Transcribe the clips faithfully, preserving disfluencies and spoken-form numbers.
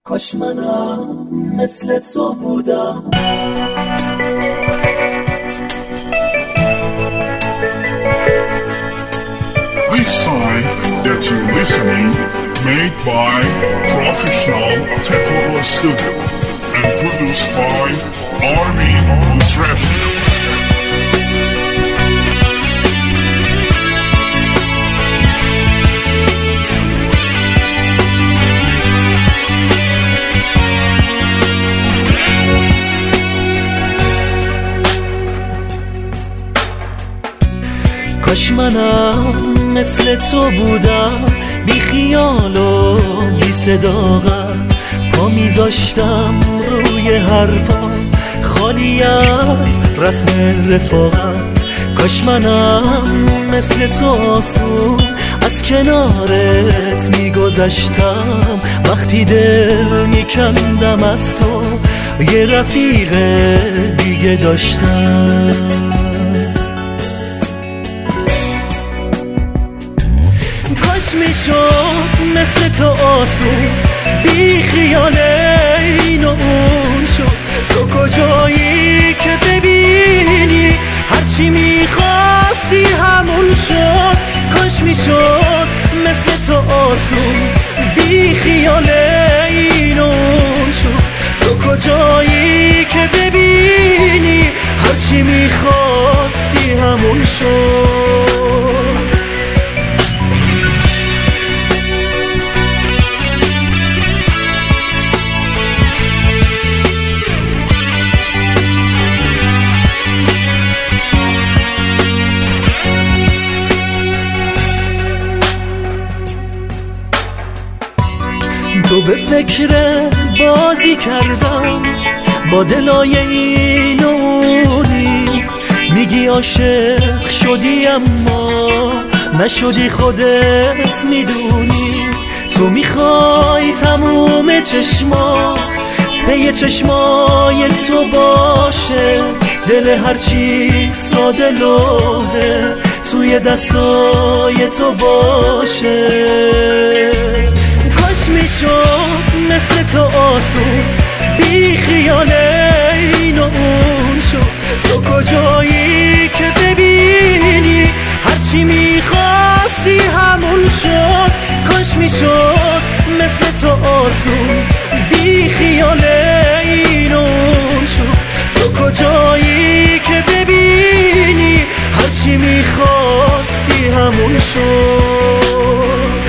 کاش منم مثل تو بودم. This song that you're listening made by Professional Takeover Studio and produced by Armin Nusrati. کاش منم مثل تو بودم، بی خیال و بی صداقت، پا میذاشتم روی حرفا خالی از رسم رفاقت. کاش منم مثل تو آسون از کنارت میگذشتم، وقتی دل میکندم از تو یه رفیق دیگه داشتم. کاش میشد مثل تو آسون بی خیال این و اون شد. تو کجایی که ببینی هرچی میخواستی همون شد. کاش میشد مثل تو آسون بی خیال این و اون شد. تو کجایی که ببینی هرچی میخواستی همون شد. تو به فکر بازی کردم با دلای این و اونی، میگی عاشق شدی اما نشدی خودت میدونی. تو میخوای تموم چشما پی چشمای تو باشه، دل هرچی ساده لوحه توی دستای تو باشه. کاش میشد مثل تو آسون بی خیال این و اون شد. تو کجایی که ببینی هرچی میخواستی همون شد. کاش میشد مثل تو آسون بی خیال این و اون شد. تو کجایی که ببینی هرچی میخواستی همون شد.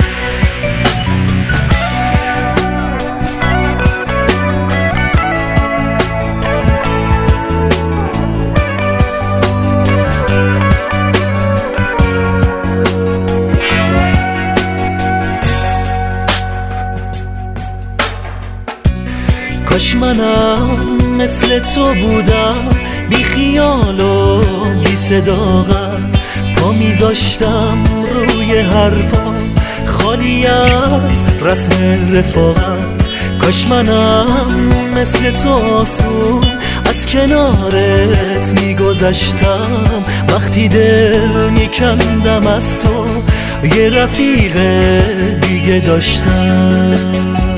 کاش منم مثل تو بودم، بی خیال و بی صداقت، پا میذاشتم روی حرفا خالی از رسم رفاقت. کاش منم مثل تو آسون از کنارت میگذشتم، وقتی دل میکندم از تو یه رفیق دیگه داشتم.